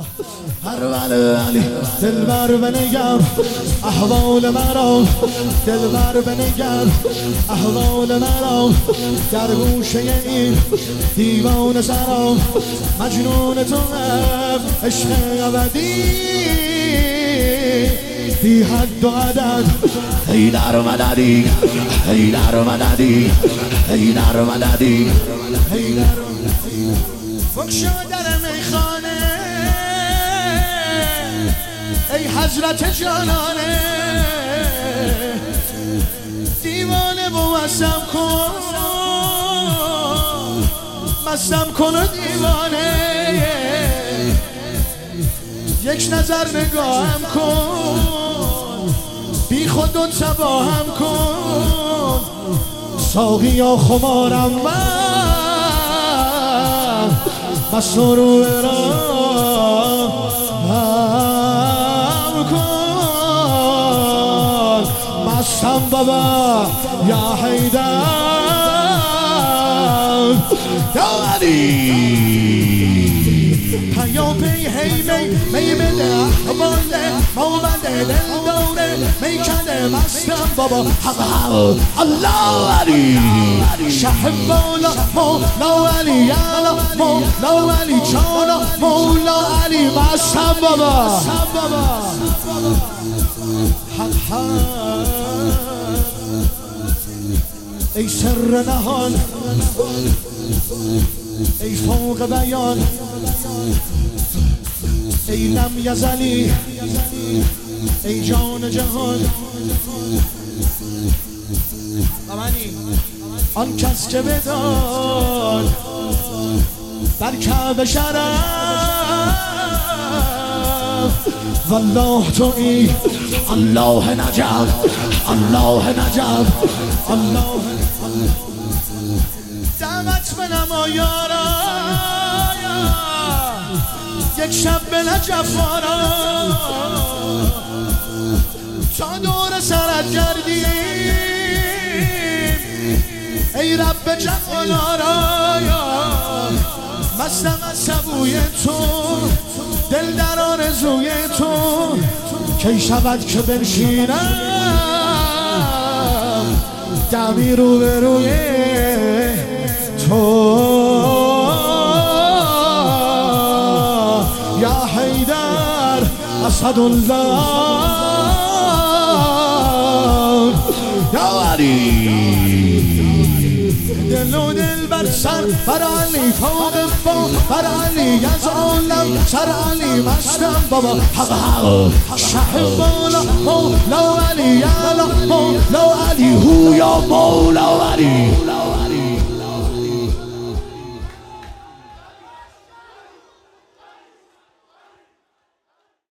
پرول علی دلبر بنگر احوال مرا، دلبر بنگر احوال مرا، در گوشه این دیوان سرا مجنون تو عشق ابدی بی حد و عدد. ای در مددی، ای در مددی، ای در مددی، ای در بگشا در میخانه ای حضرت جانانه، دیوانه موسم کن مستم کن و دیوانه، یک نظر نگاهم کن بی خود و تباهم کن، ساقی یا خمارم من مسرور را هم کن، مستم بابا یا حیدر یا علی. پیاپی هی می بده احواله مومده دل داره می کنه مستم بابا حق الله علی. شه مولا مولا علی یالا مولا علی جانا مولا علی مستم بابا حق ای سر نهان ای فوق بیان ای لم یزلی ای جان جهان. آن کس که بدان بر کعبه شرف والله تویی الله نجب الله نجب الله. دعوت بنما یارا یک شب به نجفارا تا دور سرت گردیم ای رب جوانارا، مستم از سبوی تو دل در آرزوی تو، کی شود که بنشینم دمی رو به روی تو یا حیدر اسد الله یا علی. دل و دل بر سر بر علی فوق با بر علی از عالم سر علی مستم بابا حق شه مولا مولا علی یا مولا علی هو یا مولا علی.